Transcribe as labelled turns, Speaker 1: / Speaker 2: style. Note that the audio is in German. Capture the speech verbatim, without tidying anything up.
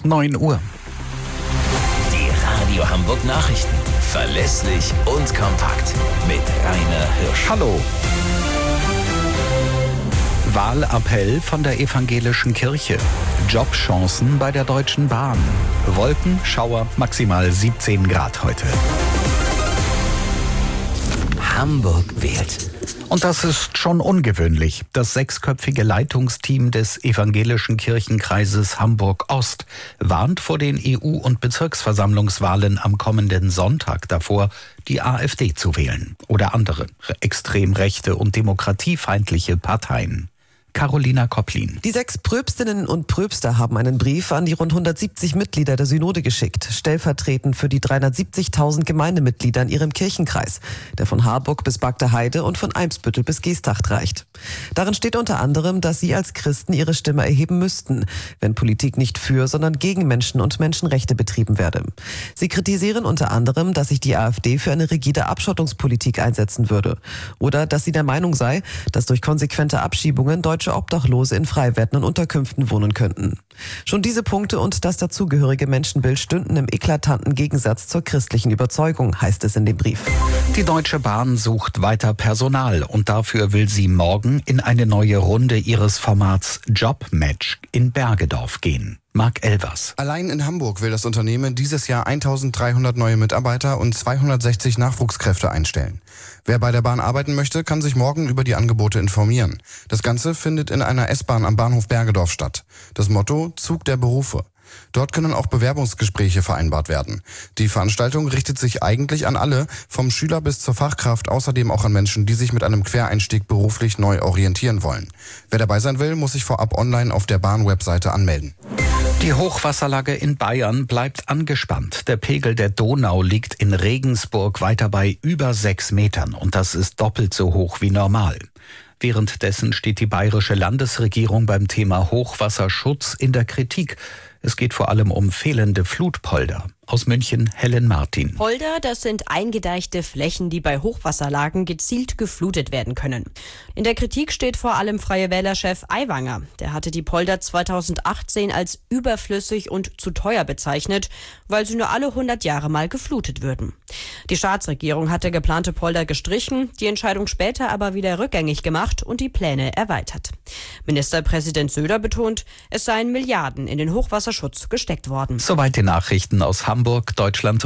Speaker 1: neun Uhr.
Speaker 2: Die Radio Hamburg Nachrichten. Verlässlich und kompakt. Mit Rainer Hirsch.
Speaker 1: Hallo. Wahlappell von der evangelischen Kirche. Jobchancen bei der Deutschen Bahn. Wolken, Schauer, maximal siebzehn Grad heute.
Speaker 2: Hamburg wählt.
Speaker 1: Und das ist schon ungewöhnlich. Das sechsköpfige Leitungsteam des evangelischen Kirchenkreises Hamburg-Ost warnt vor den E U- und Bezirksversammlungswahlen am kommenden Sonntag davor, die AfD zu wählen oder andere extrem rechte und demokratiefeindliche Parteien. Carolina Kopplin.
Speaker 3: Die sechs Pröpstinnen und Pröpster haben einen Brief an die rund hundertsiebzig Mitglieder der Synode geschickt, stellvertretend für die dreihundertsiebzigtausend Gemeindemitglieder in ihrem Kirchenkreis, der von Harburg bis Bagda Heide und von Eimsbüttel bis Geesthacht reicht. Darin steht unter anderem, dass sie als Christen ihre Stimme erheben müssten, wenn Politik nicht für, sondern gegen Menschen und Menschenrechte betrieben werde. Sie kritisieren unter anderem, dass sich die AfD für eine rigide Abschottungspolitik einsetzen würde oder dass sie der Meinung sei, dass durch konsequente Abschiebungen deutsche Obdachlose in frei werdenden Unterkünften wohnen könnten. Schon diese Punkte und das dazugehörige Menschenbild stünden im eklatanten Gegensatz zur christlichen Überzeugung, heißt es in dem Brief.
Speaker 1: Die Deutsche Bahn sucht weiter Personal und dafür will sie morgen in eine neue Runde ihres Formats Jobmatch in Bergedorf gehen. Marc Elvers.
Speaker 4: Allein in Hamburg will das Unternehmen dieses Jahr eintausenddreihundert neue Mitarbeiter und zweihundertsechzig Nachwuchskräfte einstellen. Wer bei der Bahn arbeiten möchte, kann sich morgen über die Angebote informieren. Das Ganze findet in einer S-Bahn am Bahnhof Bergedorf statt. Das Motto: Zug der Berufe. Dort können auch Bewerbungsgespräche vereinbart werden. Die Veranstaltung richtet sich eigentlich an alle, vom Schüler bis zur Fachkraft, außerdem auch an Menschen, die sich mit einem Quereinstieg beruflich neu orientieren wollen. Wer dabei sein will, muss sich vorab online auf der Bahn-Webseite anmelden.
Speaker 1: Die Hochwasserlage in Bayern bleibt angespannt. Der Pegel der Donau liegt in Regensburg weiter bei über sechs Metern und das ist doppelt so hoch wie normal. Währenddessen steht die bayerische Landesregierung beim Thema Hochwasserschutz in der Kritik. Es geht vor allem um fehlende Flutpolder. Aus München, Helen Martin.
Speaker 5: Polder, das sind eingedeichte Flächen, die bei Hochwasserlagen gezielt geflutet werden können. In der Kritik steht vor allem Freie Wähler-Chef Aiwanger. Der hatte die Polder zweitausendachtzehn als überflüssig und zu teuer bezeichnet, weil sie nur alle hundert Jahre mal geflutet würden. Die Staatsregierung hatte geplante Polder gestrichen, die Entscheidung später aber wieder rückgängig gemacht und die Pläne erweitert. Ministerpräsident Söder betont, es seien Milliarden in den Hochwasserschutz gesteckt worden.
Speaker 1: Soweit die Nachrichten aus Hamburg, Deutschland